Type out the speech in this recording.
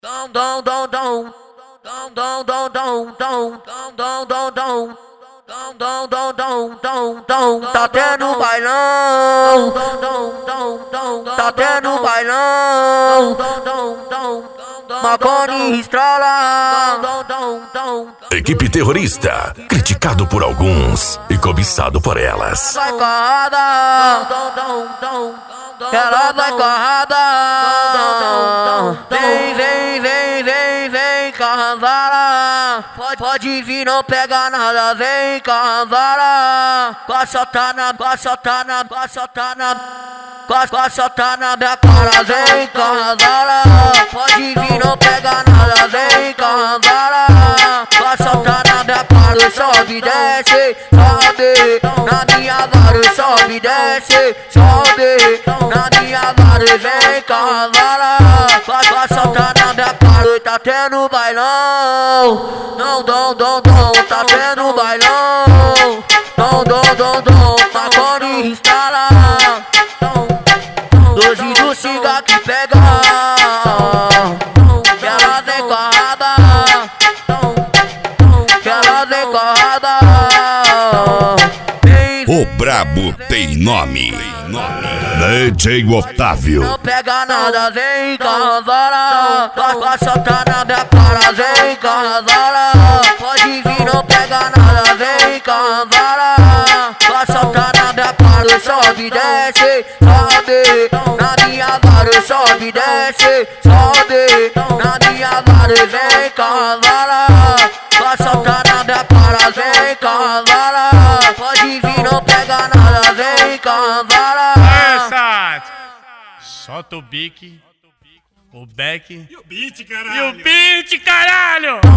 Dom dom dom dom dom dom dom dom dom dom dom dom dom dom dom dom dom dom tá tendo bailão, tá tendo bailão, Marconi estrala. Equipe terrorista, criticado por alguns e cobiçado por elas. Vai carrada, ela vai carrada. Vem, vem, vem, vem, vem, cavala. Pode vir, não pega nada, vem, cavala. Passa tá na, passa tá na, passa tá na. Passa tá na minha cara, vem, cavala. Pode vir, não pega nada, vem, cavala. Passa tá na minha cara, sobe, desce, sobe. Na minha vara, sobe, desce, sobe. Na minha vara, vem, cavala. Passa tá na minha cara, tá tendo bailão. Não, dom, dom, dom, tá tendo bailão. Dom, dom, dom, dom, Marconi instala. Doze do cigarro que pega, que ela vem carrada, que ela vem carrada. O brabo tem nome. DJ Otávio. Não pega nada, vem cavala. Passa tá na minha cara, vem cavala. Pode vir, não pega nada, vem cavala. Passa tá na minha cara, sobe, desce, sobe. Na minha vara, sobe, desce, sobe. Na minha vara, vem cavala. Passa tá na minha cara, vem cavala. Pode vir, não pega nada, vem cavala. Solta o bique, o beck E o beat, caralho! e o beat, caralho!